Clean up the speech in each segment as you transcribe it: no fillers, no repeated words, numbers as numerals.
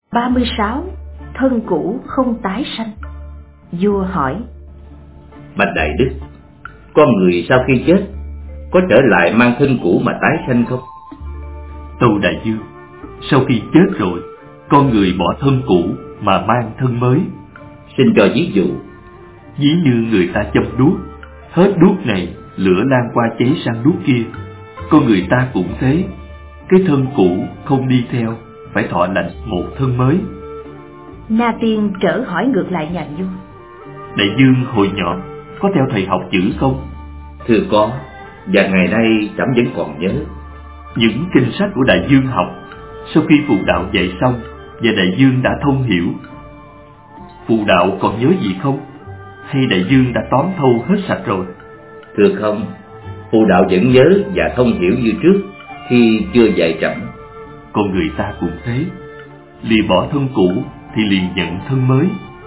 36. Thân cũ không tái sanh. Vua hỏi: Bạch Đại Đức, con người sau khi chết có trở lại mang thân cũ mà tái sanh không? Tâu Đại Dương, sau khi chết rồi, con người bỏ thân cũ mà mang thân mới. Xin cho ví dụ. Ví như người ta châm đuốc, hết đuốc này lửa lan qua cháy sang đuốc kia. Con người ta cũng thế, cái thân cũ không đi theo, phải thọ lãnh một thân mới. Na Tiên trở hỏi ngược lại nhà vua: Đại Dương hồi nhỏ có theo thầy học chữ không? Thưa có, và ngày nay trẫm vẫn còn nhớ. Những kinh sách của Đại Dương học, sau khi phụ đạo dạy xong và Đại Dương đã thông hiểu, phụ đạo còn nhớ gì không? Hay Đại Dương đã tóm thâu hết sạch rồi? Thưa không, phụ đạo vẫn nhớ và thông hiểu như trước khi chưa dạy trẫm. Con người ta cũng thế, lìa bỏ thân cũ thì liền nhận thân mới.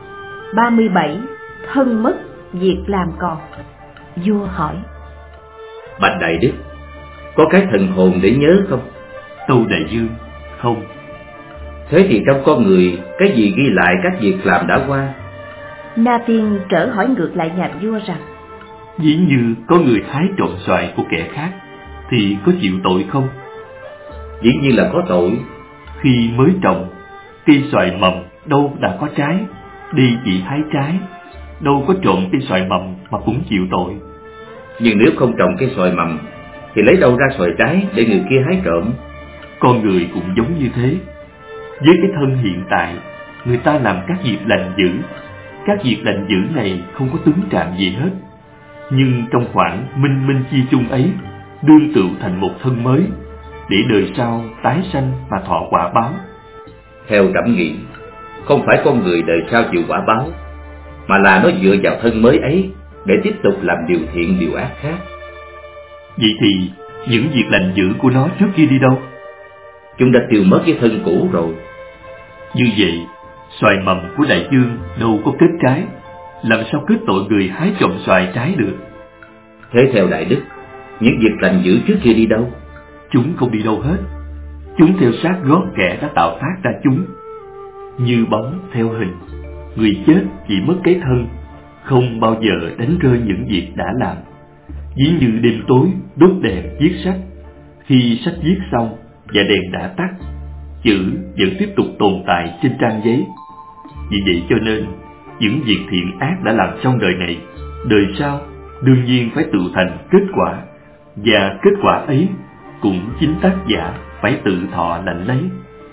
37. Thân mất, việc làm còn. Vua hỏi: Bạch Đại Đức, có cái thần hồn để nhớ không? Tâu Đại Dương: Không. Thế thì trong con người, cái gì ghi lại các việc làm đã qua? Na Tiên trở hỏi ngược lại nhà vua rằng: Ví như có người hái trộm xoài của kẻ khác thì có chịu tội không? Dĩ nhiên là có tội. Khi mới trồng, cây xoài mầm đâu đã có trái, đi chỉ hái trái, đâu có trộm cây xoài mầm mà cũng chịu tội. Nhưng nếu không trồng cây xoài mầm thì lấy đâu ra xoài trái để người kia hái trộm? Con người cũng giống như thế. Với cái thân hiện tại, người ta làm các việc lành dữ. Các việc lành dữ này không có tướng trạng gì hết, nhưng trong khoảng minh minh chi chung ấy, đương tựu thành một thân mới, để đời sau tái sanh mà thọ quả báo. Theo trẫm nghĩ, không phải con người đời sau chịu quả báo, mà là nó dựa vào thân mới ấy để tiếp tục làm điều thiện điều ác khác. Vậy thì những việc lành dữ của nó trước kia đi đâu? Chúng đã tiêu mất cái thân cũ rồi. Như vậy, xoài mầm của Đại Dương đâu có kết trái, làm sao kết tội người hái trộm xoài trái được? Thế theo Đại Đức, những việc lành dữ trước kia đi đâu? Chúng không đi đâu hết. Chúng theo sát gót kẻ đã tạo tác ra chúng. Như bóng theo hình, người chết chỉ mất cái thân, không bao giờ đánh rơi những việc đã làm. Ví như đêm tối đốt đèn viết sách, khi sách viết xong và đèn đã tắt, chữ vẫn tiếp tục tồn tại trên trang giấy. Vì vậy cho nên, những việc thiện ác đã làm trong đời này, đời sau đương nhiên phải tự thành kết quả, và kết quả ấy cũng chính tác giả phải tự thọ lãnh lấy.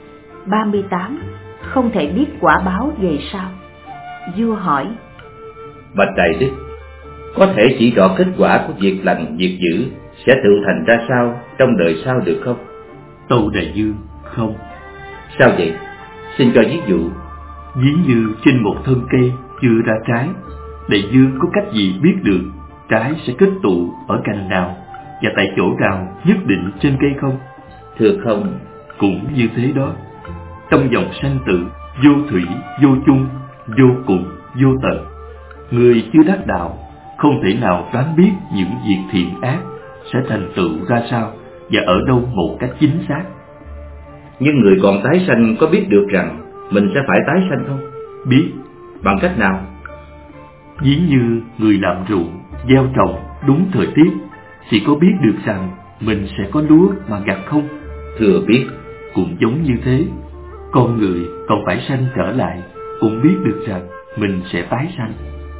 38. Không thể biết quả báo về sau. Vua hỏi: Bạch Đại Đức, có thể chỉ rõ kết quả của việc lành việc dữ sẽ tự thành ra sao trong đời sau được không? Tâu Đại Dương: Không. Sao vậy? Xin cho ví dụ. Ví như trên một thân cây chưa ra trái, Đại Dương có cách gì biết được trái sẽ kết tụ ở cành nào và tại chỗ nào nhất định trên cây không? Thưa không. Cũng như thế đó. Trong dòng sanh tử, vô thủy, vô chung, vô cùng, vô tận, người chưa đắc đạo không thể nào đoán biết những việc thiện ác sẽ thành tựu ra sao và ở đâu một cách chính xác. Nhưng người còn tái sanh có biết được rằng mình sẽ phải tái sanh không? Biết. Bằng cách nào? Ví như người làm ruộng, gieo trồng đúng thời tiết thì có biết được rằng mình sẽ có lúa mà gặt không? Thưa biết. Cũng giống như thế, con người còn phải sanh trở lại cũng biết được rằng mình sẽ tái sanh.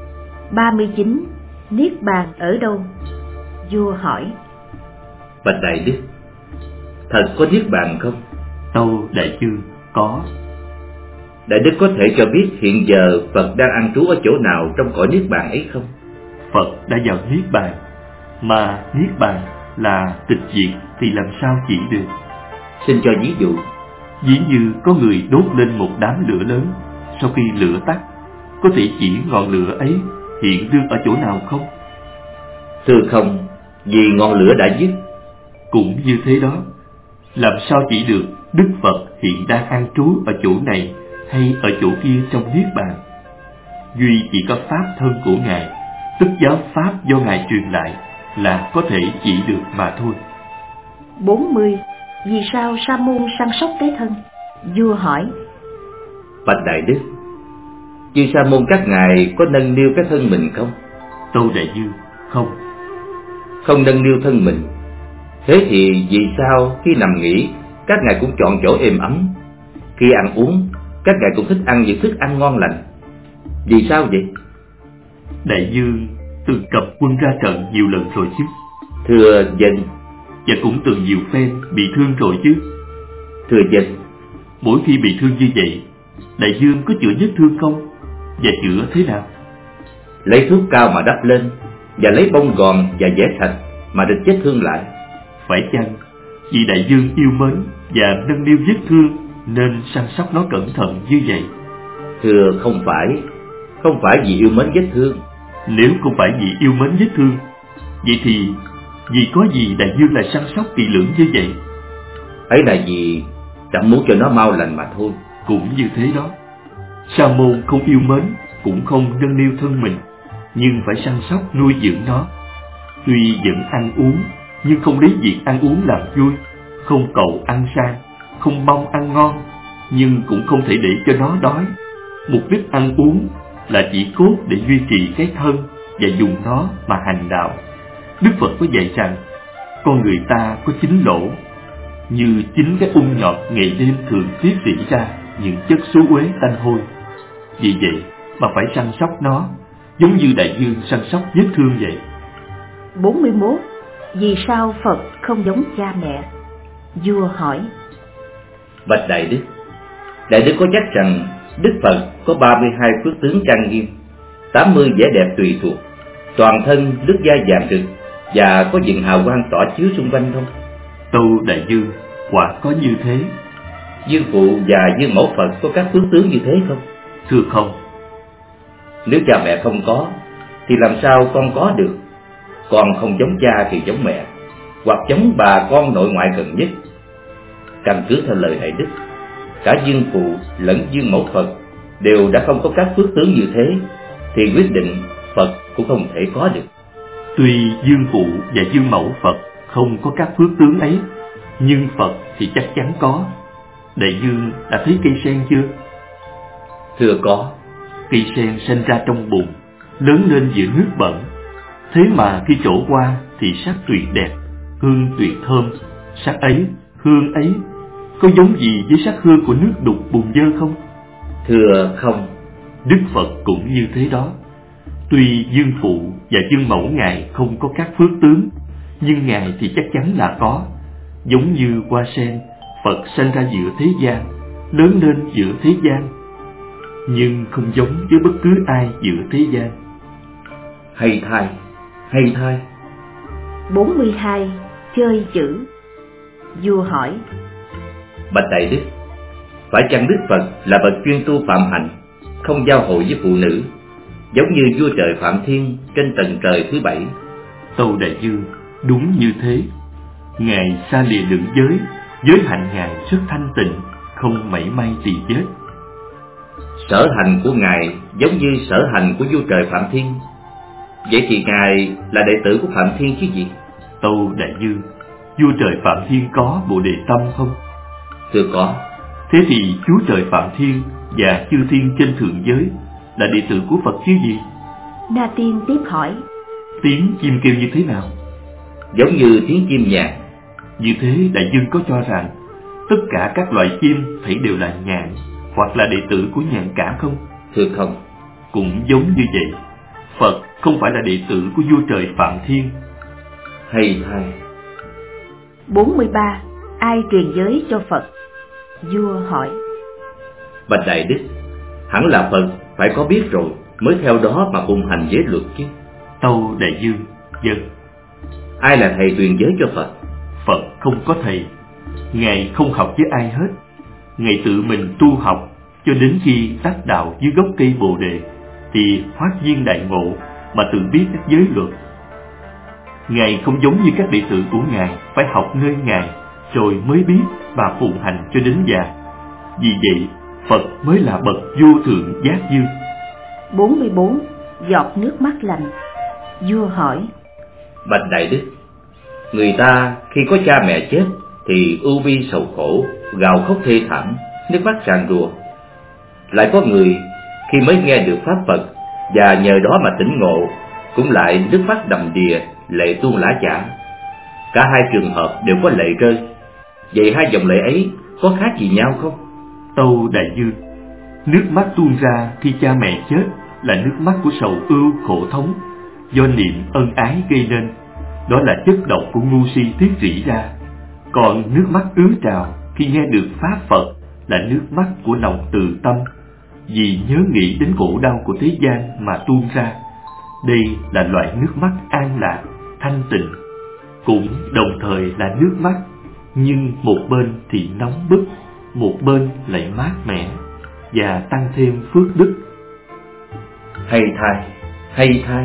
39. Niết bàn ở đâu? Vua hỏi: Bạch Đại Đức, thật có niết bàn không? Tâu Đại Dương: Có. Đại Đức có thể cho biết hiện giờ Phật đang an trú ở chỗ nào trong cõi niết bàn ấy không? Phật đã vào niết bàn, mà niết bàn là tịch diệt thì làm sao chỉ được? Xin cho ví dụ. Ví như có người đốt lên một đám lửa lớn, sau khi lửa tắt, có thể chỉ ngọn lửa ấy hiện đương ở chỗ nào không? Thưa không, vì ngọn lửa đã dứt. Cũng như thế đó, làm sao chỉ được Đức Phật hiện đang an trú ở chỗ này hay ở chỗ kia trong niết bàn? Duy chỉ có pháp thân của Ngài, tức giáo pháp do Ngài truyền lại là có thể chỉ được mà thôi. 40. Vì sao Sa môn săn sóc cái thân? Vua hỏi: Bạch Đại Đức, chư sa môn các ngài có nâng niu cái thân mình không? Tâu Đại Dương: Không. Không nâng niu thân mình. Thế thì vì sao khi nằm nghỉ các ngài cũng chọn chỗ êm ấm? Khi ăn uống các ngài cũng thích ăn những thức ăn ngon lành. Vì sao vậy? Đại Dương từng cập quân ra trận nhiều lần rồi chứ? Thưa dân. Và cũng từng nhiều phen bị thương rồi chứ? Thưa dân. Mỗi khi bị thương như vậy, Đại Dương có chữa vết thương không? Và chữa thế nào? Lấy thuốc cao mà đắp lên, và lấy bông gòn và vẽ sạch mà địch vết thương lại. Phải chăng vì Đại Dương yêu mến và nâng niu vết thương nên săn sóc nó cẩn thận như vậy? Thưa không phải. Không phải vì yêu mến vết thương. Nếu không phải vì yêu mến vết thương, vậy thì vì có gì Đại Dương lại săn sóc kỹ lưỡng như vậy? Ấy là vì chẳng muốn cho nó mau lành mà thôi. Cũng như thế đó. Sa môn không yêu mến, cũng không nâng niu thân mình, nhưng phải săn sóc nuôi dưỡng nó. Tuy vẫn ăn uống, nhưng không lấy việc ăn uống làm vui, không cầu ăn sang, không mong ăn ngon, nhưng cũng không thể để cho nó đói. Mục đích ăn uống là chỉ cốt để duy trì cái thân và dùng nó mà hành đạo. Đức Phật có dạy rằng con người ta có 9 lỗ, như 9 cái ung nhọt ngày đêm thường tiết rỉ ra những chất xú uế tanh hôi. Vì vậy mà phải săn sóc nó, giống như Đại Dương săn sóc vết thương vậy. 41. Vì sao Phật không giống cha mẹ? Vua hỏi. Bạch Đại Đức, Đại Đức có chắc rằng Đức Phật có 32 phước tướng trang nghiêm, 80 vẻ đẹp tùy thuộc, toàn thân nước da vàng rực và có những hào quang tỏa chiếu xung quanh không? Tâu Đại Dương, quả có như thế. Dương Phụ và Dương Mẫu Phật có các phước tướng như thế không? Thưa không. Nếu cha mẹ không có thì làm sao con có được? Con không giống cha thì giống mẹ, hoặc giống bà con nội ngoại gần nhất. Căn cứ theo lời Đại Đức, cả Dương Phụ lẫn Dương Mẫu Phật đều đã không có các phước tướng như thế, thì quyết định Phật cũng không thể có được. Tuy Dương Phụ và Dương Mẫu Phật không có các phước tướng ấy, nhưng Phật thì chắc chắn có. Đại Dương đã thấy cây sen chưa? Thưa có. Cây sen sinh ra trong bùn, lớn lên giữa nước bẩn. Thế mà khi trổ qua thì sắc tuyệt đẹp, hương tuyệt thơm. Sắc ấy, hương ấy có giống gì với sắc hương của nước đục bùn dơ không? Thưa không. Đức Phật cũng như thế đó. Tuy Dương Phụ và Dương Mẫu Ngài không có các phước tướng, nhưng Ngài thì chắc chắn là có. Giống như hoa sen, Phật sinh ra giữa thế gian, lớn lên giữa thế gian, nhưng không giống với bất cứ ai giữa thế gian. Hay thay, hay thay. 42. Chơi chữ. Vua hỏi. Bạch Đại Đức, phải chăng Đức Phật là bậc chuyên tu phạm hạnh, không giao hội với phụ nữ, giống như vua trời Phạm Thiên trên tầng trời thứ 7? Tâu Đại Dương, đúng như thế. Ngài xa lìa lượng giới, giới hạnh Ngài rất thanh tịnh, không mảy may tỳ vết. Sở hành của Ngài giống như sở hành của vua trời Phạm Thiên. Vậy thì Ngài là đệ tử của Phạm Thiên chứ gì? Tâu Đại Dương, vua trời Phạm Thiên có Bồ Đề Tâm không? Thưa có. Thế thì Chúa trời Phạm Thiên và chư thiên trên thượng giới là đệ tử của Phật chứ gì? Na Tiên tiếp hỏi. Tiếng chim kêu như thế nào? Giống như tiếng chim nhạn. Như thế Đại Dương có cho rằng tất cả các loài chim thảy đều là nhạn, hoặc là đệ tử của nhạn cả không? Thưa không. Cũng giống như vậy, Phật không phải là đệ tử của vua trời Phạm Thiên. Hay thay. 43. Ai truyền giới cho Phật? Vua hỏi. Bạch Đại Đức, hẳn là Phật phải có biết rồi mới theo đó mà phụng hành giới luật chứ. Tâu Đại Dương, vâng. Ai là thầy truyền giới cho Phật? Phật không có thầy. Ngài không học với ai hết. Ngài tự mình tu học cho đến khi đắc đạo dưới gốc cây Bồ Đề thì hoát viên đại ngộ mà tự biết các giới luật. Ngài không giống như các đệ tử của Ngài phải học nơi Ngài rồi mới biết và phụng hành cho đến già. Vì vậy Phật mới là bậc vô thượng giác dương. 44. Giọt nước mắt lành. Vua hỏi. Bạch Đại Đức, người ta khi có cha mẹ chết thì ưu bi sầu khổ, gào khóc thê thảm, nước mắt tràn rùa. Lại có người khi mới nghe được pháp Phật và nhờ đó mà tỉnh ngộ, cũng lại nước mắt đầm đìa, lệ tuôn lã chã. Cả hai trường hợp đều có lệ rơi. Vậy hai dòng lệ ấy có khác gì nhau không? Tâu Đại Dương, nước mắt tuôn ra khi cha mẹ chết là nước mắt của sầu ưu khổ thống, do niệm ân ái gây nên. Đó là chất độc của ngu si tiết rỉ ra. Còn nước mắt ứa trào khi nghe được pháp Phật là nước mắt của lòng từ tâm, vì nhớ nghĩ đến khổ đau của thế gian mà tuôn ra. Đây là loại nước mắt an lạc, thanh tịnh, cũng đồng thời là nước mắt, nhưng một bên thì nóng bức, một bên lại mát mẻ và tăng thêm phước đức. Hay thay, hay thay.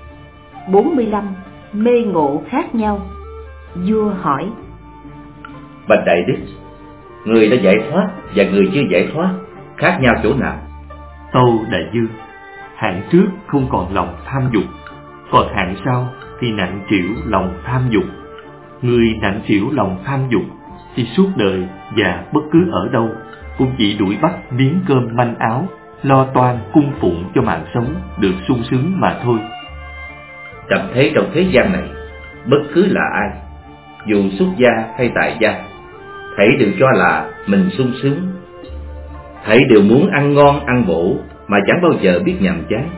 45. Mê ngộ khác nhau. Vua hỏi: Bạch Đại Đức, người đã giải thoát và người chưa giải thoát khác nhau chỗ nào? Tâu Đại Dương, hạng trước không còn lòng tham dục, còn hạng sau thì nặng trĩu lòng tham dục. Người nặng trĩu lòng tham dục thì suốt đời và bất cứ ở đâu cũng chỉ đuổi bắt miếng cơm manh áo, lo toan cung phụng cho mạng sống được sung sướng mà thôi. Trầm thế trong thế gian này, bất cứ là ai, dù xuất gia hay tại gia, thảy đều cho là mình sung sướng. Thảy đều muốn ăn ngon ăn bổ mà chẳng bao giờ biết nhàm chán.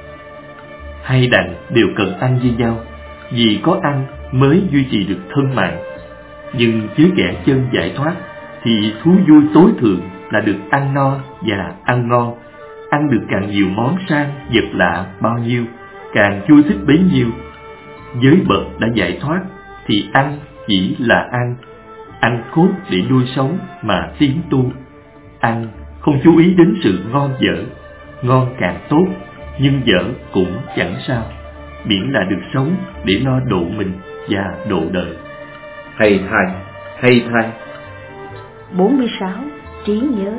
Hai đành đều cần ăn với nhau, vì có ăn mới duy trì được thân mạng. Nhưng với kẻ chân giải thoát thì thú vui tối thượng là được ăn no và ăn ngon. Ăn được càng nhiều món sang vật lạ bao nhiêu, càng vui thích bấy nhiêu. Với bậc đã giải thoát thì ăn chỉ là ăn cốt để nuôi sống mà tiến tu. Ăn không chú ý đến sự ngon dở, ngon càng tốt, nhưng dở cũng chẳng sao, miễn là được sống để lo độ mình và độ đời. Hay thay, hay thay. 46. Trí nhớ.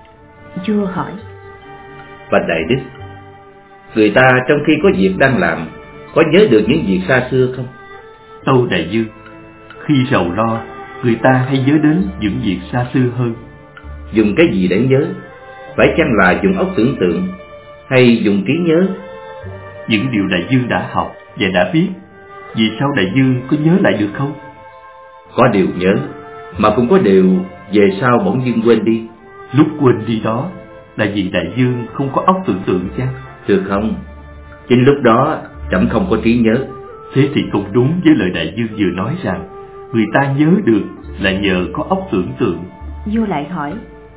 Vua hỏi: Bạch Đại Đức, người ta trong khi có việc đang làm có nhớ được những việc xa xưa không? Tâu Đại Dương, khi sầu lo, người ta hay nhớ đến những việc xa xưa hơn. Dùng cái gì để nhớ? Phải chăng là dùng óc tưởng tượng hay dùng trí nhớ? Những điều Đại Dương đã học và đã biết, vì sao Đại Dương có nhớ lại được không? Có điều nhớ, mà cũng có điều về sau bỗng dưng quên đi. Lúc quên đi đó là vì Đại Dương không có óc tưởng tượng chăng? Được không? Chính lúc đó trẫm không có trí nhớ. Thế thì cũng đúng với lời Đại Dương vừa nói rằng người ta nhớ được là nhờ có óc tưởng tượng. Vua lại hỏi: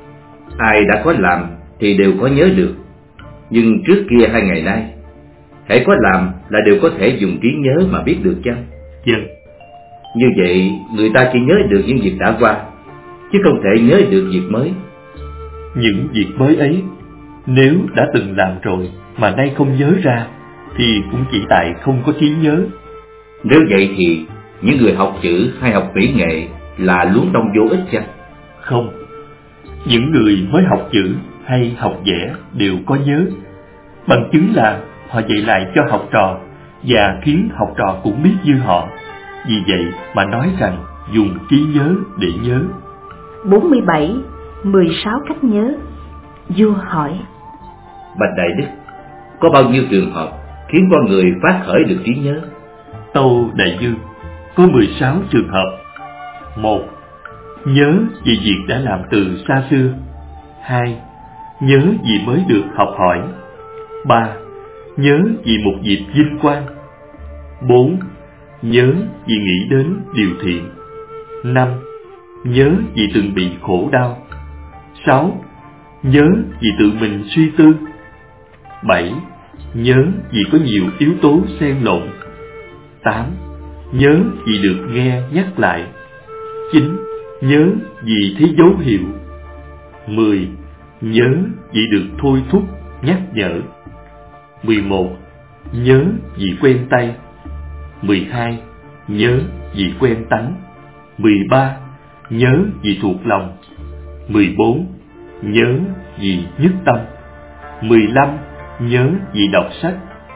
Ai đã có làm thì đều có nhớ được. Nhưng trước kia hay ngày nay, hễ có làm là đều có thể dùng trí nhớ mà biết được chăng? Vâng. Như vậy người ta chỉ nhớ được những việc đã qua, chứ không thể nhớ được việc mới. Những việc mới ấy, nếu đã từng làm rồi mà nay không nhớ ra, thì cũng chỉ tại không có trí nhớ. Nếu vậy thì những người học chữ hay học mỹ nghệ là luống đông vô ích chăng? Không, những người mới học chữ hay học vẽ đều có nhớ. Bằng chứng là họ dạy lại cho học trò và khiến học trò cũng biết như họ. Vì vậy mà nói rằng dùng trí nhớ để nhớ. 47. 16 cách nhớ. Vua hỏi: Bạch Đại Đức, có bao nhiêu trường hợp khiến con người phát khởi được trí nhớ? Tâu Đại Dương, có 16 trường hợp. 1. Nhớ về việc đã làm từ xa xưa. 2. Nhớ vì mới được học hỏi. 3. Nhớ vì một dịp vinh quang. 4. Nhớ vì nghĩ đến điều thiện. 5. Nhớ vì từng bị khổ đau. 6. Nhớ vì tự mình suy tư. 7. Nhớ vì có nhiều yếu tố xen lộn. 8. Nhớ vì được nghe nhắc lại. 9. Nhớ vì thấy dấu hiệu. 10. Nhớ vì được thôi thúc, nhắc nhở. 11. Nhớ vì quen tay. 12. Nhớ vì quen tánh. 13. Nhớ vì thuộc lòng. 14. Nhớ vì nhất tâm. 15. Nhớ vì đọc sách.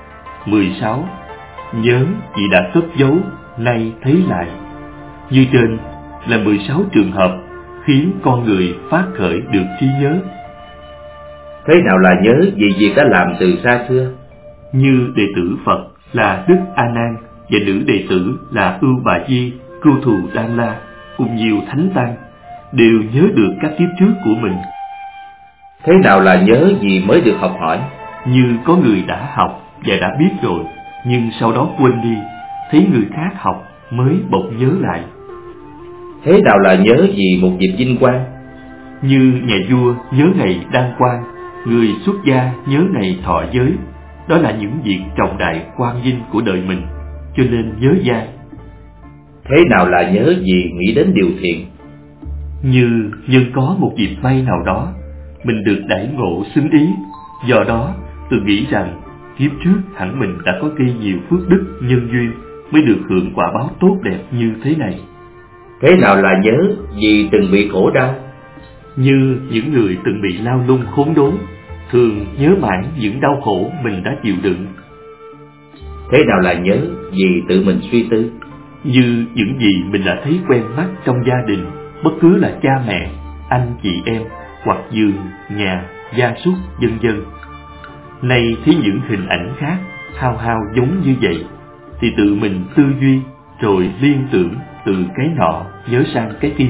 16. Nhớ vì đã cất giấu, nay thấy lại. Như trên là 16 trường hợp khiến con người phát khởi được trí nhớ. Thế nào là nhớ vì việc đã làm từ xa xưa? Như đệ tử Phật là Đức A Nan và nữ đệ tử là Ưu Bà Di, Cưu Thù Đan La cùng nhiều thánh tăng đều nhớ được các kiếp trước của mình. Thế nào là nhớ vì mới được học hỏi? Như có người đã học và đã biết rồi, nhưng sau đó quên đi, thấy người khác học mới bỗng nhớ lại. Thế nào là nhớ vì một dịp vinh quang? Như nhà vua nhớ ngày đăng quang, người xuất gia nhớ ngày thọ giới. Đó là những việc trọng đại quan vinh của đời mình, cho nên nhớ dai. Thế nào là nhớ vì nghĩ đến điều thiện? Như nhân có một dịp may nào đó, mình được đãi ngộ xứng ý, do đó tôi nghĩ rằng kiếp trước hẳn mình đã có gây nhiều phước đức nhân duyên mới được hưởng quả báo tốt đẹp như thế này. Thế nào là nhớ vì từng bị khổ đau? Như những người từng bị lao lung khốn đốn, thường nhớ mãi những đau khổ mình đã chịu đựng. Thế nào là nhớ vì tự mình suy tư? Như những gì mình đã thấy quen mắt trong gia đình, bất cứ là cha mẹ, anh chị em, hoặc giường, nhà, gia súc, vân vân. Nay thấy những hình ảnh khác hao hao giống như vậy, thì tự mình tư duy, rồi liên tưởng từ cái nọ nhớ sang cái kia.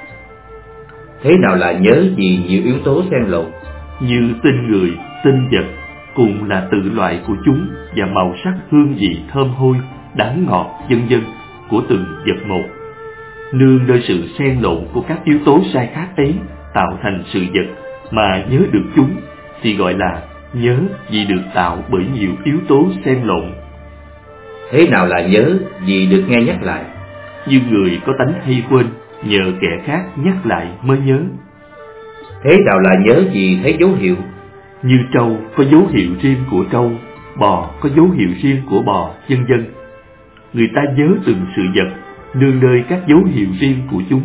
Thế nào là nhớ vì nhiều yếu tố xen lẫn? Như tên người, tên vật cùng là tự loại của chúng và màu sắc, hương vị thơm hôi, đắng ngọt, vân vân của từng vật một. Nương nơi sự xen lộn của các yếu tố sai khác ấy tạo thành sự vật mà nhớ được chúng thì gọi là nhớ vì được tạo bởi nhiều yếu tố xen lộn. Thế nào là nhớ vì được nghe nhắc lại? Như người có tánh hay quên, nhờ kẻ khác nhắc lại mới nhớ. Thế nào là nhớ vì thấy dấu hiệu? Như trâu có dấu hiệu riêng của trâu, bò có dấu hiệu riêng của bò, vân vân. Người ta nhớ từng sự vật nương nơi các dấu hiệu riêng của chúng.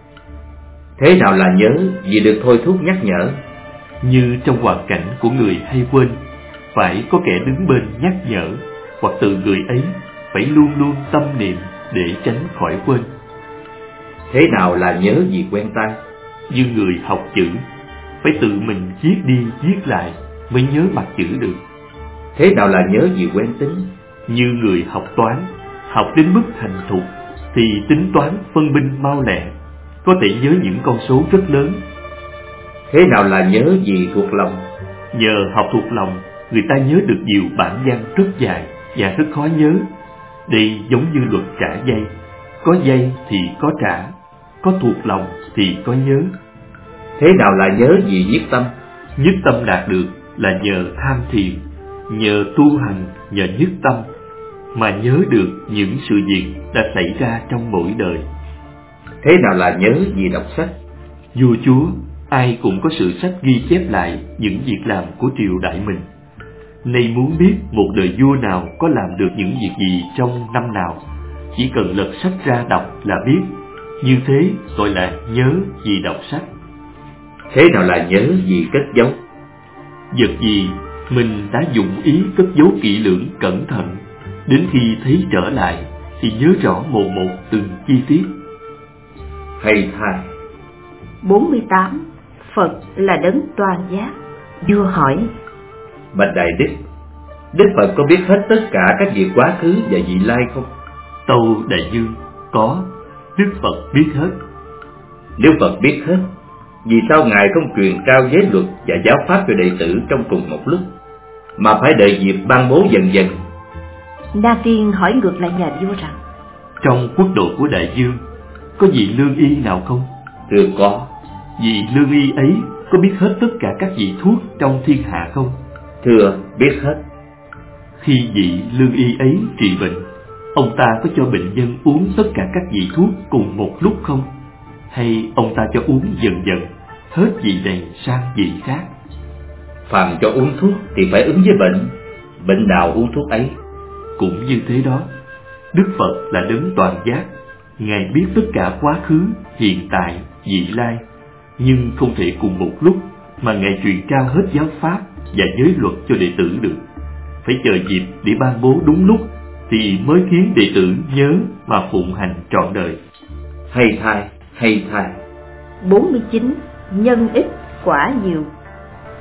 Thế nào là nhớ vì được thôi thúc nhắc nhở? Như trong hoàn cảnh của người hay quên, phải có kẻ đứng bên nhắc nhở, hoặc từ người ấy phải luôn luôn tâm niệm để tránh khỏi quên. Thế nào là nhớ vì quen tay? Như người học chữ, phải tự mình viết đi viết lại mới nhớ mặt chữ được. Thế nào là nhớ vì quen tính? Như người học toán, học đến mức thành thục thì tính toán phân binh mau lẹ, có thể nhớ những con số rất lớn. Thế nào là nhớ vì thuộc lòng? Nhờ học thuộc lòng, người ta nhớ được nhiều bản văn rất dài và rất khó nhớ. Đây giống như luật trả dây, có dây thì có trả, có thuộc lòng thì có nhớ. Thế nào là nhớ vì nhiết tâm? Nhất tâm đạt được là nhờ tham thiền, nhờ tu hành, nhờ nhất tâm mà nhớ được những sự việc đã xảy ra trong mỗi đời. Thế nào là nhớ vì đọc sách? Vua chúa ai cũng có sử sách ghi chép lại những việc làm của triều đại mình. Nay muốn biết một đời vua nào có làm được những việc gì trong năm nào, chỉ cần lật sách ra đọc là biết. Như thế gọi là nhớ vì đọc sách. Thế nào là nhớ vì cất giấu? Vật gì mình đã dụng ý cất giấu kỹ lưỡng cẩn thận, đến khi thấy trở lại thì nhớ rõ một một từng chi tiết. Hay thay. 48. Phật là đấng toàn giác. Vua hỏi: Bạch Đại Đức Phật có biết hết tất cả các việc quá khứ và vị lai không? Tâu Đại Dương: Có, Đức Phật biết hết. Nếu Phật biết hết, vì sao Ngài không truyền cao giới luật và giáo pháp cho đệ tử trong cùng một lúc, mà phải đợi dịp ban bố dần dần? Na Tiên hỏi ngược lại nhà vua rằng: Trong quốc độ của Đại Dương có vị lương y nào không? Thưa có. Vị lương y ấy có biết hết tất cả các vị thuốc trong thiên hạ không? Thưa, biết hết. Khi vị lương y ấy trị bệnh, ông ta có cho bệnh nhân uống tất cả các vị thuốc cùng một lúc không? Hay ông ta cho uống dần dần, hết vị này sang vị khác? Phàm cho uống thuốc thì phải ứng với bệnh, bệnh nào uống thuốc ấy. Cũng như thế đó, Đức Phật là đấng toàn giác, Ngài biết tất cả quá khứ, hiện tại, vị lai, nhưng không thể cùng một lúc mà Ngài truyền trao hết giáo pháp và giới luật cho đệ tử được. Phải chờ dịp để ban bố đúng lúc thì mới khiến đệ tử nhớ mà phụng hành trọn đời. Hay thay. 49. Nhân ít quả nhiều.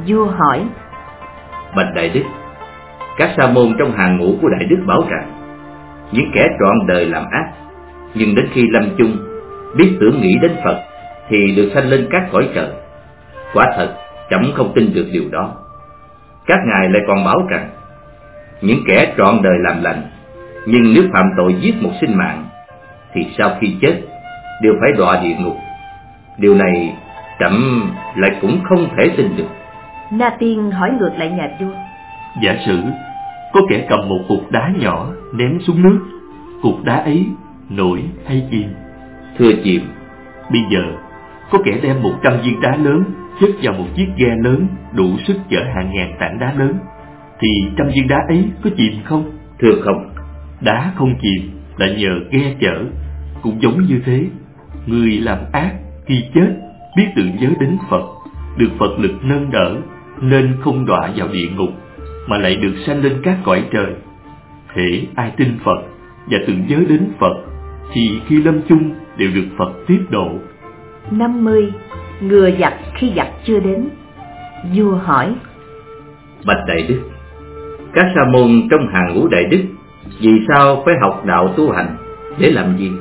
Vua hỏi: Bạch Đại Đức, các sa môn trong hàng ngũ của Đại Đức bảo rằng những kẻ trọn đời làm ác, nhưng đến khi lâm chung biết tưởng nghĩ đến Phật thì được sanh lên các cõi trời. Quả thật trẫm không tin được điều đó. Các ngài lại còn bảo rằng những kẻ trọn đời làm lành, nhưng nếu phạm tội giết một sinh mạng thì sau khi chết đều phải đọa địa ngục. Điều này trẫm lại cũng không thể tin được. Na Tiên hỏi ngược lại nhà vua: Giả sử có kẻ cầm một cục đá nhỏ ném xuống nước, cục đá ấy nổi hay chìm? Thưa chìm. Bây giờ có kẻ đem 100 viên đá lớn chất vào một chiếc ghe lớn đủ sức chở hàng ngàn tảng đá lớn, thì 100 viên đá ấy có chìm không? Thưa không. Đá không chìm là nhờ ghe chở. Cũng giống như thế, người làm ác khi chết biết tự nhớ đến Phật, được Phật lực nâng đỡ, nên không đọa vào địa ngục, mà lại được sanh lên các cõi trời. Hễ ai tin Phật và tự nhớ đến Phật thì khi lâm chung đều được Phật tiếp độ. 50. Ngừa giặc khi giặc chưa đến. Vua hỏi: Bạch Đại Đức, các sa môn trong hàng ngũ Đại Đức vì sao phải học đạo tu hành, để làm gì?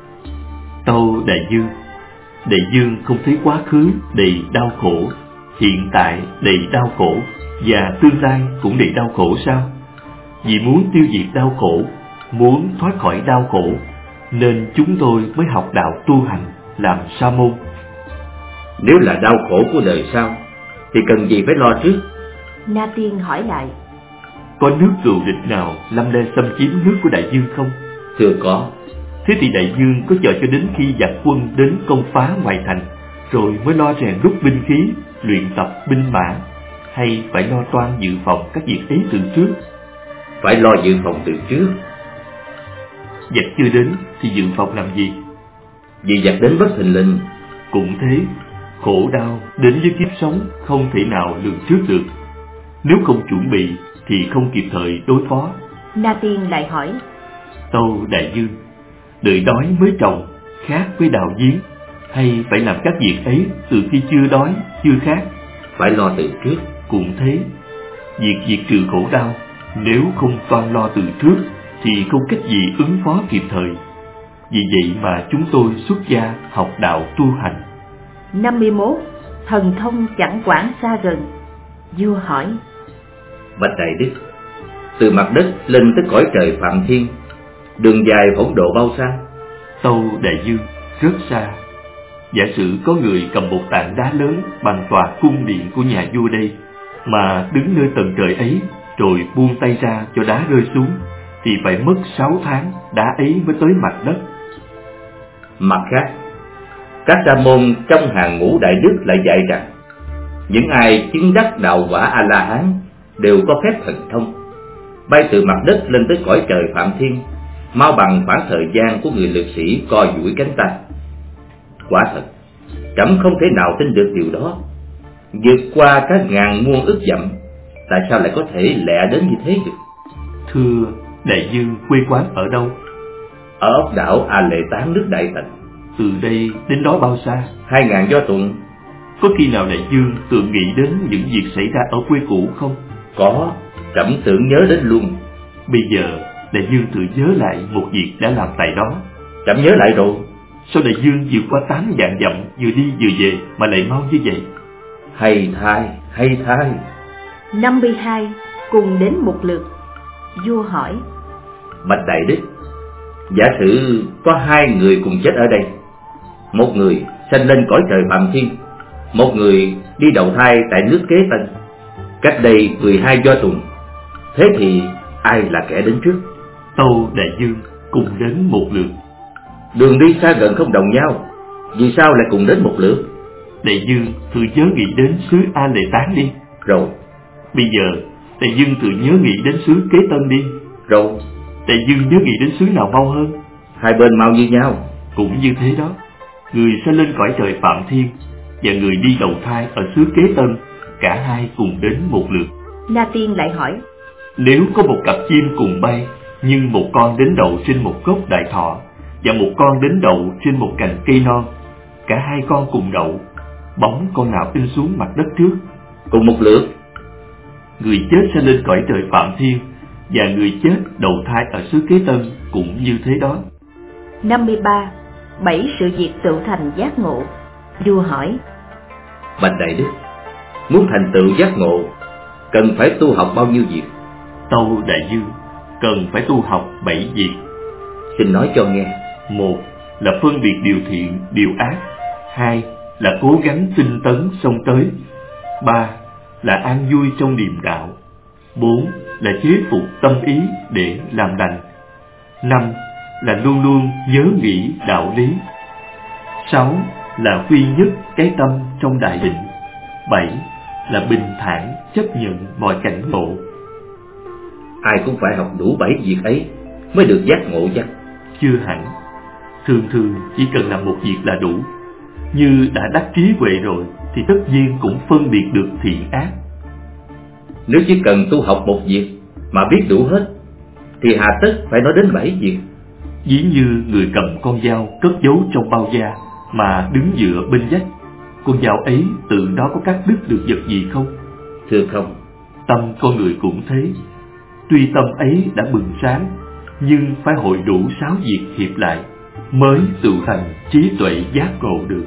Tâu Đại Dương, Đại Dương không thấy quá khứ đầy đau khổ, hiện tại đầy đau khổ và tương lai cũng đầy đau khổ sao? Vì muốn tiêu diệt đau khổ, muốn thoát khỏi đau khổ, nên chúng tôi mới học đạo tu hành làm sa môn. Nếu là đau khổ của đời sau thì cần gì phải lo trước? Na Tiên hỏi lại: Có nước cừu địch nào lâm le xâm chiếm nước của Đại Dương không? Thưa có. Thế thì Đại Dương có chờ cho đến khi giặc quân đến công phá ngoài thành rồi mới lo rèn đúc binh khí, luyện tập binh mã, hay phải lo toan dự phòng các việc ấy từ trước? Phải lo dự phòng từ trước. Giặc chưa đến thì dự phòng làm gì? Vì giặc đến bất thình lình. Cũng thế, khổ đau đến với kiếp sống không thể nào lường trước được. Nếu không chuẩn bị thì không kịp thời đối phó. Na Tiên lại hỏi: Tâu Đại Dương, đợi đói mới trồng khác với đào giếng, hay phải làm các việc ấy từ khi chưa đói, chưa khát? Phải lo từ trước. Cũng thế, việc diệt trừ khổ đau nếu không toan lo từ trước thì không cách gì ứng phó kịp thời. Vì vậy mà chúng tôi xuất gia học đạo tu hành. 51. Thần thông chẳng quản xa gần. Vua hỏi: Bạch Đại Đức, từ mặt đất lên tới cõi trời Phạm Thiên, đường dài hỗn độ bao xa? Tâu Đại Dương, rất xa. Giả sử có người cầm một tảng đá lớn bằng tòa cung điện của nhà vua đây, mà đứng nơi tầng trời ấy rồi buông tay ra cho đá rơi xuống, thì phải mất 6 tháng đá ấy mới tới mặt đất. Mặt khác, các sa môn trong hàng ngũ Đại Đức lại dạy rằng những ai chứng đắc đạo quả A-la-hán đều có phép thần thông, bay từ mặt đất lên tới cõi trời Phạm Thiên mau bằng khoảng thời gian của người lực sĩ co duỗi cánh tay. Quả thật, trẫm không thể nào tin được điều đó. Vượt qua các ngàn muôn ức dặm, tại sao lại có thể lẹ đến như thế được? Thưa Đại Dương, quê quán ở đâu? Ở ốc đảo A Lệ Tán, nước Đại Tần. Từ đây đến đó bao xa? 2000 do tuần. Có khi nào Đại Dương tưởng nghĩ đến những việc xảy ra ở quê cũ không? Có, trẫm tưởng nhớ đến luôn. Bây giờ Đại Dương tự nhớ lại một việc đã làm tại đó. Trẫm nhớ lại rồi. Sao Đại Dương vượt qua 8 vạn dặm, vừa đi vừa về mà lại mau như vậy? Hay thay, hay thay. 52. Cùng đến một lượt. Vua hỏi: Bạch Đại Đức, giả sử có 2 người cùng chết ở đây. Một người sanh lên cõi trời Phạm Thiên, một người đi đầu thai tại nước Kế Tân, cách đây 12 do tuần. Thế thì ai là kẻ đến trước? Tâu Đại Dương, cùng đến một lượt. Đường đi xa gần không đồng nhau, vì sao lại cùng đến một lượt? Đại Dương thử nhớ nghĩ đến xứ A Lệ Tán đi. Rồi. Bây giờ Đại Dương thử nhớ nghĩ đến xứ Kế Tân đi. Rồi. Đại Dương nhớ nghĩ đến xứ nào mau hơn? Hai bên mau như nhau. Cũng như thế đó. Người sẽ lên cõi trời Phạm Thiên và người đi đầu thai ở xứ Kế Tân, cả hai cùng đến một lượt. Na Tiên lại hỏi: Nếu có một cặp chim cùng bay, nhưng một con đến đậu trên một gốc đại thọ và một con đến đậu trên một cành cây non, cả hai con cùng đậu, bóng con nào in xuống mặt đất trước? cùng một lượt. Người chết sẽ lên cõi trời Phạm Thiên, và người chết đầu thai ở xứ Kế Tân cũng như thế đó. 53. 7 sự việc tự thành giác ngộ. Vua hỏi: Bạch Đại Đức, muốn thành tựu giác ngộ cần phải tu học bao nhiêu việc? Tâu Đại Dương, cần phải tu học 7 việc. Xin nói cho nghe. 1 là phân biệt điều thiện, điều ác. 2 là cố gắng tinh tấn xông tới. 3 là an vui trong niệm đạo. 4 là chế phục tâm ý để làm lành. 5 là luôn luôn nhớ nghĩ đạo lý. 6 là quy nhất cái tâm trong đại định. 7 là bình thản chấp nhận mọi cảnh ngộ. Ai cũng phải học đủ 7 việc ấy mới được giác ngộ chắc? Chưa hẳn. Thường thường chỉ cần làm một việc là đủ. Như đã đắc trí huệ rồi thì tất nhiên cũng phân biệt được thiện ác. Nếu chỉ cần tu học một việc mà biết đủ hết thì hà tất phải nói đến 7 việc? Ví như người cầm con dao cất giấu trong bao da mà đứng dựa bên vách, con dao ấy tự đó có cắt đứt được vật gì không? Thưa không. Tâm con người cũng thế. Tuy tâm ấy đã bừng sáng, nhưng phải hội đủ 6 việc hiệp lại mới tự thành trí tuệ giác ngộ được.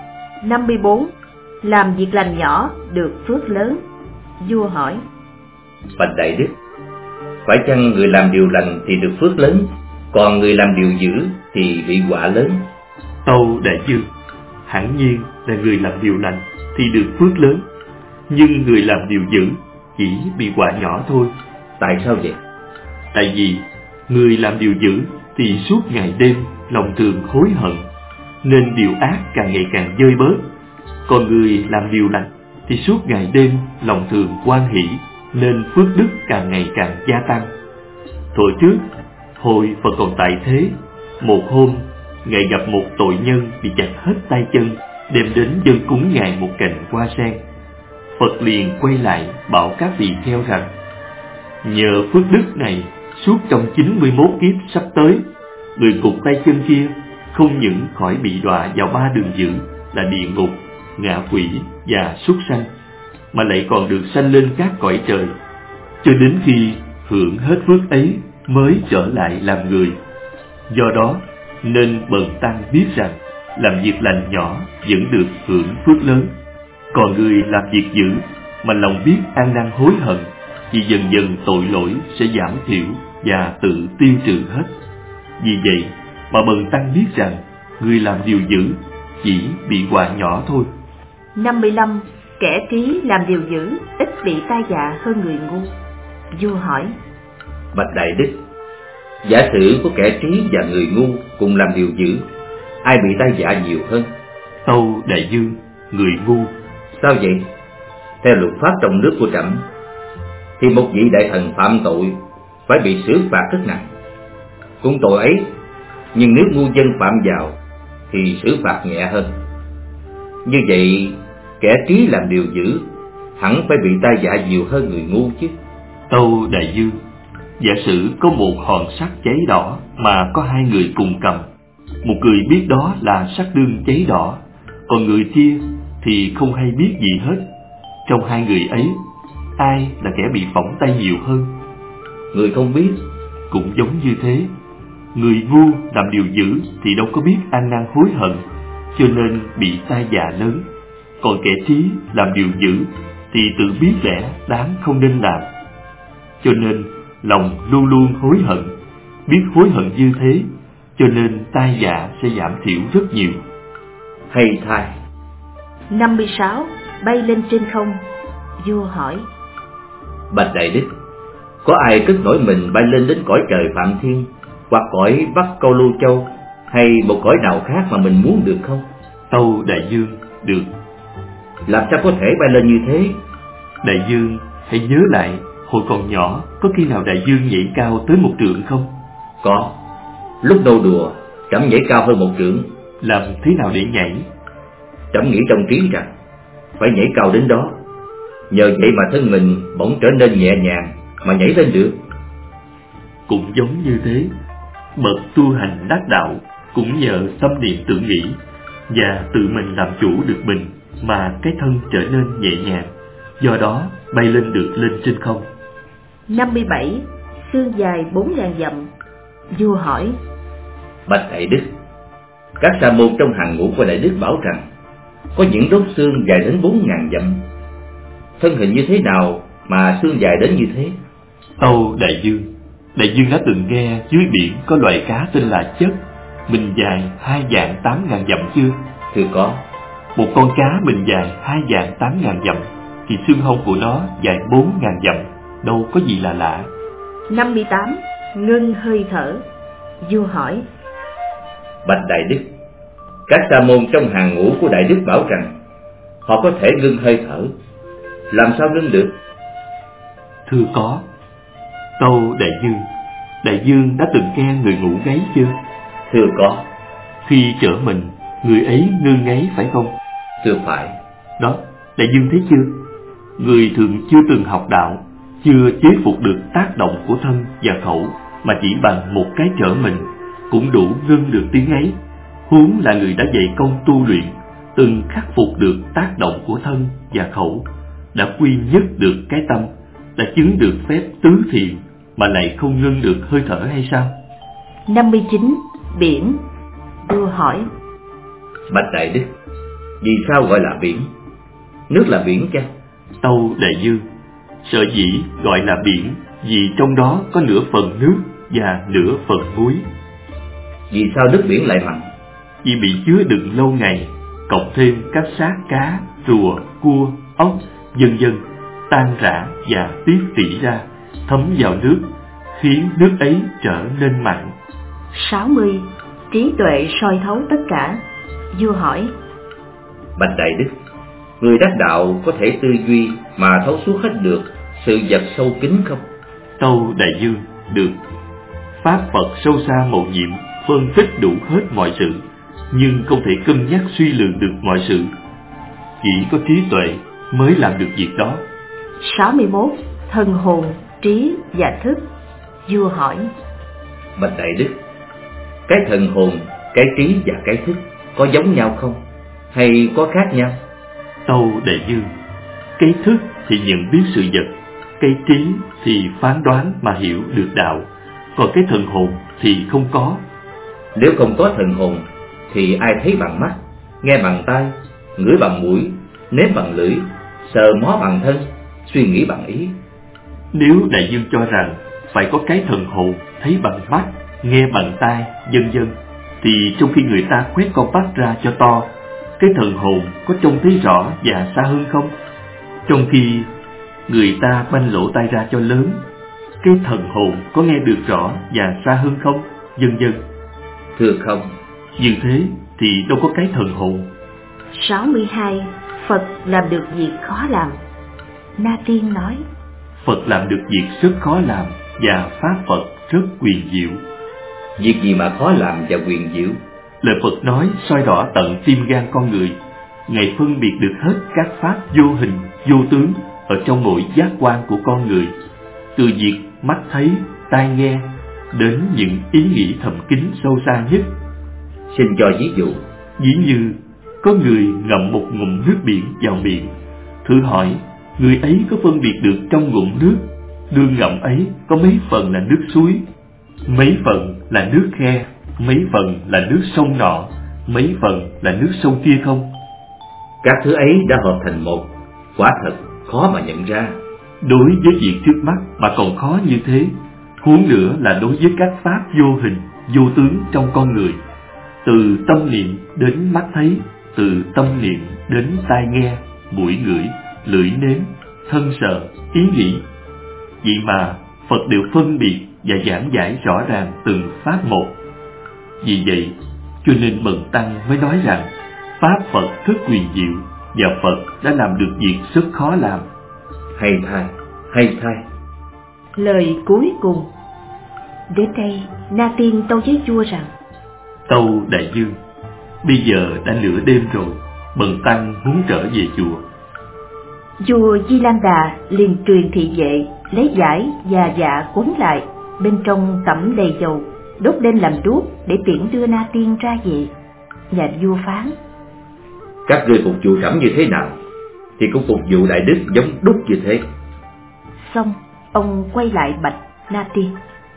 54. Làm việc lành nhỏ được phước lớn. Vua hỏi: Bạch Đại Đức, phải chăng người làm điều lành thì được phước lớn, còn người làm điều dữ thì bị quả lớn? Tâu Đại Dương, hẳn nhiên là người làm điều lành thì được phước lớn, nhưng người làm điều dữ chỉ bị quả nhỏ thôi. Tại sao vậy? Tại vì người làm điều dữ thì suốt ngày đêm lòng thường hối hận, nên điều ác càng ngày càng dơi bớt. Còn người làm điều lành thì suốt ngày đêm lòng thường hoan hỷ, nên phước đức càng ngày càng gia tăng. Thuở trước, hồi Phật còn tại thế, một hôm Ngài gặp một tội nhân bị chặt hết tay chân, đem đến dâng cúng Ngài một cành hoa sen. Phật liền quay lại bảo các vị kheo rằng: nhờ phước đức này, suốt trong 91 kiếp sắp tới, người cụt tay chân kia không những khỏi bị đọa vào 3 đường dữ là địa ngục, ngạ quỷ và súc sanh, mà lại còn được sanh lên các cõi trời, cho đến khi hưởng hết phước ấy mới trở lại làm người. Do đó nên bần tăng biết rằng làm việc lành nhỏ vẫn được hưởng phước lớn, còn người làm việc dữ mà lòng biết ăn năn hối hận thì dần dần tội lỗi sẽ giảm thiểu và tự tiêu trừ hết. Vì vậy mà bần tăng biết rằng người làm điều dữ chỉ bị quả nhỏ thôi. 55. Kẻ trí làm điều dữ ít bị tai họa hơn người ngu. Vua hỏi: Bạch Đại Đức, giả sử có kẻ trí và người ngu cùng làm điều dữ, ai bị tai họa nhiều hơn? Tâu Đại Dương, người ngu. Sao vậy? Theo luật pháp trong nước của trẫm thì một vị đại thần phạm tội phải bị xử phạt rất nặng. Cũng tội ấy, nhưng nếu ngu dân phạm vào thì xử phạt nhẹ hơn. Như vậy kẻ trí làm điều dữ hẳn phải bị tai họa nhiều hơn người ngu chứ. Tâu Đại Dương, giả sử có một hòn sắt cháy đỏ mà có 2 người cùng cầm. Một người biết đó là sắt đương cháy đỏ, còn người kia thì không hay biết gì hết. Trong 2 người ấy, ai là kẻ bị phỏng tay nhiều hơn? Người không biết. Cũng giống như thế, người ngu làm điều dữ thì đâu có biết ăn năn hối hận, cho nên bị tai họa lớn. Còn kẻ trí làm điều dữ thì tự biết lẽ đáng không nên làm, cho nên lòng luôn luôn hối hận. Biết hối hận như thế, cho nên tai họa sẽ giảm thiểu rất nhiều. Hay thay. 56. Bay lên trên không. Vua hỏi: Bạch Đại Đức, có ai cất nổi mình bay lên đến cõi trời Phạm Thiên, hoặc cõi Bắc Câu Lưu Châu, hay một cõi nào khác mà mình muốn được không? Tâu Đại Dương, được. Làm sao có thể bay lên như thế? Đại Dương hãy nhớ lại, hồi còn nhỏ có khi nào Đại Dương nhảy cao tới 1 trượng không? Có. Lúc đầu đùa, trẫm nhảy cao hơn 1 trượng. Làm thế nào để nhảy? Trẫm nghĩ trong trí rằng phải nhảy cao đến đó, nhờ vậy mà thân mình bỗng trở nên nhẹ nhàng mà nhảy lên được. Cũng giống như thế, bậc tu hành đắc đạo cũng nhờ tâm niệm tự nghĩ và tự mình làm chủ được mình mà cái thân trở nên nhẹ nhàng, do đó bay lên được lên trên không. 57. Xương dài 4.000 dặm. Vua hỏi: Bạch Đại Đức, các sa môn trong hàng ngũ của Đại Đức bảo rằng có những đốt xương dài đến 4.000 dặm. Thân hình như thế nào mà xương dài đến như thế? Tâu Đại Dương đã từng nghe dưới biển có loài cá tên là chất, mình dài 2.800.000 dặm chưa? Thưa có. Một con cá mình dài 2.800.000 dặm thì xương hông của nó dài 4.000 dặm, đâu có gì là lạ. 58. Ngưng hơi thở. Vua hỏi: Bạch Đại Đức, các sa môn trong hàng ngũ của Đại Đức bảo rằng họ có thể ngưng hơi thở. Làm sao ngưng được? Thưa có. Tâu Đại Dương đã từng nghe người ngủ ngáy chưa? Thưa có. Khi chở mình, người ấy ngưng ngáy phải không? Thưa phải. Đó, Đại Dương thấy chưa? Người thường chưa từng học đạo, chưa chế phục được tác động của thân và khẩu, mà chỉ bằng một cái chở mình cũng đủ ngưng được tiếng ấy. Huống là người đã dày công tu luyện, từng khắc phục được tác động của thân và khẩu, đã quy nhất được cái tâm, đã chứng được phép tứ thiện, mà lại không ngưng được hơi thở hay sao? 59. Biển. Vua hỏi: Bạch Đại Đức, vì sao gọi là biển? Nước là biển chăng? Tâu Đại Dương, sở dĩ gọi là biển vì trong đó có nửa phần nước và nửa phần muối. Vì sao nước biển lại mặn? Vì bị chứa đựng lâu ngày, cộng thêm các xác cá, rùa, cua, ốc, vân vân tan rã và tiết rỉ ra, thấm vào nước, khiến nước ấy trở nên mặn. 60. Trí tuệ soi thấu tất cả. Vua hỏi: Bạch Đại Đức, người đắc đạo có thể tư duy mà thấu suốt hết được sự vật sâu kín không? Tâu Đại Dương, được. Pháp Phật sâu xa mầu nhiệm, phân tích đủ hết mọi sự, nhưng không thể cân nhắc suy lường được mọi sự. Chỉ có trí tuệ mới làm được việc đó. 61. Thần hồn, trí và thức. Vua hỏi: Bạch Đại Đức, cái thần hồn, cái trí và cái thức có giống nhau không? Hay có khác nhau? Tâu Đại Dương, cái thức thì nhận biết sự vật, cái trí thì phán đoán mà hiểu được đạo, còn cái thần hồn thì không có. Nếu không có thần hồn thì ai thấy bằng mắt, nghe bằng tai, ngửi bằng mũi, nếm bằng lưỡi, sờ mó bằng thân, suy nghĩ bằng ý? Nếu Đại Dương cho rằng phải có cái thần hồn thấy bằng mắt, nghe bằng tai, vân vân, thì trong khi người ta quét con mắt ra cho to, cái thần hồn có trông thấy rõ và xa hơn không? Trong khi người ta banh lỗ tai ra cho lớn, cái thần hồn có nghe được rõ và xa hơn không? Vân vân. Thưa không. Như thế thì đâu có cái thần hồn. 62. Phật làm được việc khó làm. Na Tiên nói: Phật làm được việc rất khó làm và pháp Phật rất quyền diệu. Việc gì mà khó làm và quyền diệu? Lời Phật nói soi rõ tận tim gan con người. Ngài phân biệt được hết các pháp vô hình, vô tướng ở trong mỗi giác quan của con người, từ việc mắt thấy, tai nghe đến những ý nghĩ thầm kín sâu xa nhất. Xin cho ví dụ. Ví như có người ngậm một ngụm nước biển vào miệng, thử hỏi người ấy có phân biệt được trong ngụm nước đương ngậm ấy có mấy phần là nước suối, mấy phần là nước khe, mấy phần là nước sông nọ, mấy phần là nước sông kia không? Các thứ ấy đã hợp thành một, quả thật khó mà nhận ra. Đối với việc trước mắt mà còn khó như thế, huống nữa là đối với các pháp vô hình, vô tướng trong con người, từ tâm niệm đến mắt thấy, từ tâm niệm đến tai nghe, mũi ngửi, lưỡi nếm, thân sờ, ý nghĩ. Vậy mà Phật đều phân biệt và giảng giải rõ ràng từng pháp một. Vì vậy cho nên Bần Tăng mới nói rằng pháp Phật rất quyền diệu và Phật đã làm được việc rất khó làm. Hay thay, hay thay. Lời cuối cùng. Đến đây Na Tiên tâu với vua rằng: Tâu Đại Dương, bây giờ đã nửa đêm rồi, Bần Tăng muốn trở về chùa. Vua Di Lan Đà liền truyền thị vệ lấy vải và dạ quấn lại, bên trong tẩm đầy dầu, đốt lên làm đuốc để tiễn đưa Na Tiên ra về. Và vua phán: Các ngươi phục vụ trẫm như thế nào thì cũng phục vụ Đại Đức giống đúc như thế. Xong, ông quay lại bạch Na Tiên.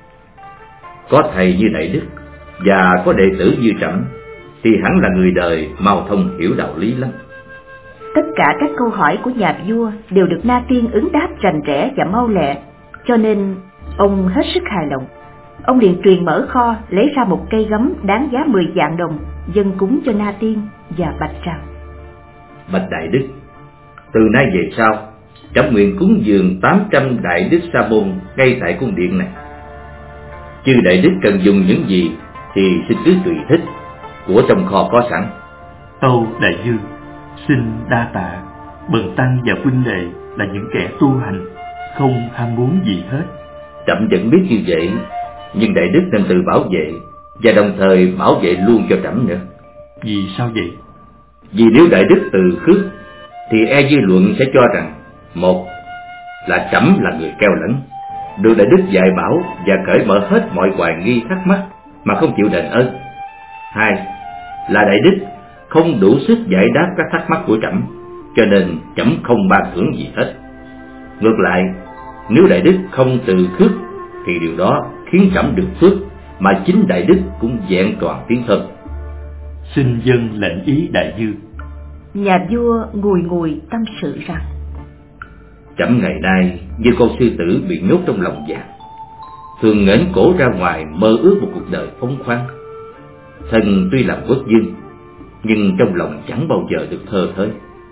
Có thầy như Đại Đức và có đệ tử như trẫm thì hẳn là người đời mau thông hiểu đạo lý lắm. Tất cả các câu hỏi của nhà vua đều được Na Tiên ứng đáp rành rẽ và mau lẹ, cho nên ông hết sức hài lòng. Ông liền truyền mở kho, lấy ra một cây gấm đáng giá 10 vạn đồng, dâng cúng cho Na Tiên và bạch rằng: Bạch Đại Đức, từ nay về sau, trẫm nguyện cúng dường 800 Đại Đức Sa Môn ngay tại cung điện này. Chư Đại Đức cần dùng những gì thì xin cứ tùy thích, của trong kho có sẵn. Tâu Đại Dương, xin đa tạ. Bần tăng và huynh đệ là những kẻ tu hành, không ham muốn gì hết. Trẫm vẫn biết như vậy, nhưng Đại Đức nên tự bảo vệ, và đồng thời bảo vệ luôn cho trẫm nữa. Vì sao vậy? Vì nếu Đại Đức từ khước thì e dư luận sẽ cho rằng: một là trẫm là người keo lẫn, được Đại Đức dạy bảo và cởi mở hết mọi hoài nghi thắc mắc mà không chịu đền ơn. Hai là Đại Đức không đủ sức giải đáp các thắc mắc của trẫm, cho nên trẫm không ban thưởng gì hết. Ngược lại, nếu Đại Đức không từ khước thì điều đó khiến trẫm được phước, mà chính Đại Đức cũng vẹn toàn tiếng thân. Xin dâng lệnh ý Đại Dương. Nhà vua ngùi ngùi tâm sự rằng: Trẫm ngày nay như con sư tử bị nhốt trong lồng vàng, thường nghển cổ ra ngoài mơ ước một cuộc đời phóng khoáng. Thân tuy làm quốc vương, nhưng trong lòng chẳng bao giờ được thơ thới.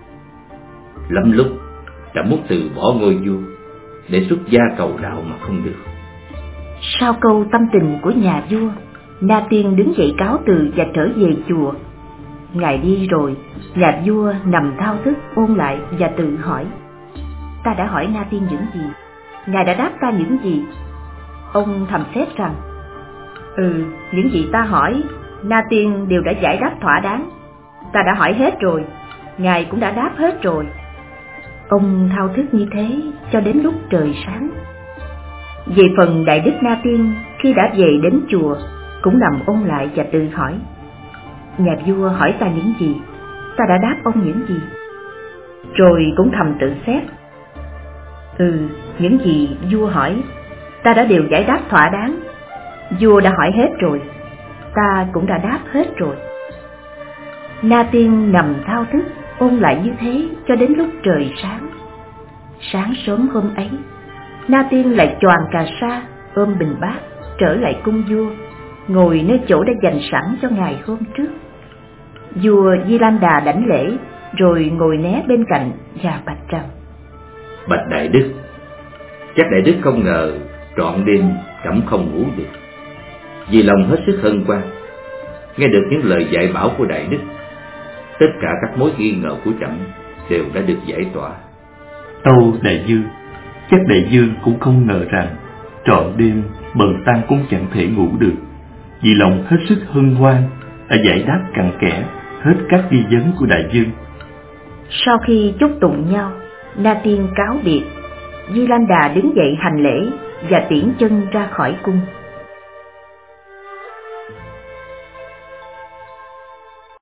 Lắm lúc trẫm muốn từ bỏ ngôi vua để xuất gia cầu đạo mà không được. Sau câu tâm tình của nhà vua, Na Tiên đứng dậy cáo từ và trở về chùa. Ngài đi rồi, nhà vua nằm thao thức ôn lại và tự hỏi: ta đã hỏi Na Tiên những gì? Ngài đã đáp ta những gì? Ông thầm xét rằng: những gì ta hỏi, Na Tiên đều đã giải đáp thỏa đáng. Ta đã hỏi hết rồi, Ngài cũng đã đáp hết rồi. Ông thao thức như thế cho đến lúc trời sáng. Về phần Đại Đức Na Tiên, khi đã về đến chùa, cũng nằm ôn lại và tự hỏi: nhà vua hỏi ta những gì? Ta đã đáp ông những gì? Rồi cũng thầm tự xét: những gì vua hỏi, ta đã đều giải đáp thỏa đáng. Vua đã hỏi hết rồi, ta cũng đã đáp hết rồi. Na Tiên nằm thao thức ôn lại như thế cho đến lúc trời sáng. Sáng sớm hôm ấy, Na Tiên lại choàng cà sa, ôm bình bát trở lại cung vua, ngồi nơi chỗ đã dành sẵn cho ngày hôm trước. Vua Di Lan Đà đảnh lễ, rồi ngồi né bên cạnh và bạch rằng: Bạch Đại Đức, chắc Đại Đức không ngờ trọn đêm trẫm không ngủ được, vì lòng hết sức hân hoan nghe được những lời dạy bảo của Đại Đức. Tất cả các mối nghi ngờ của trẫm đều đã được giải tỏa. Tâu Đại Dương, chắc Đại Dương cũng không ngờ rằng trọn đêm bần tăng cũng chẳng thể ngủ được, vì lòng hết sức hân hoan đã giải đáp cặn kẽ hết các nghi vấn của Đại Dương. Sau khi chúc tụng nhau, Na Tiên cáo biệt. Di Lan Đà đứng dậy hành lễ và tiễn chân ra khỏi cung.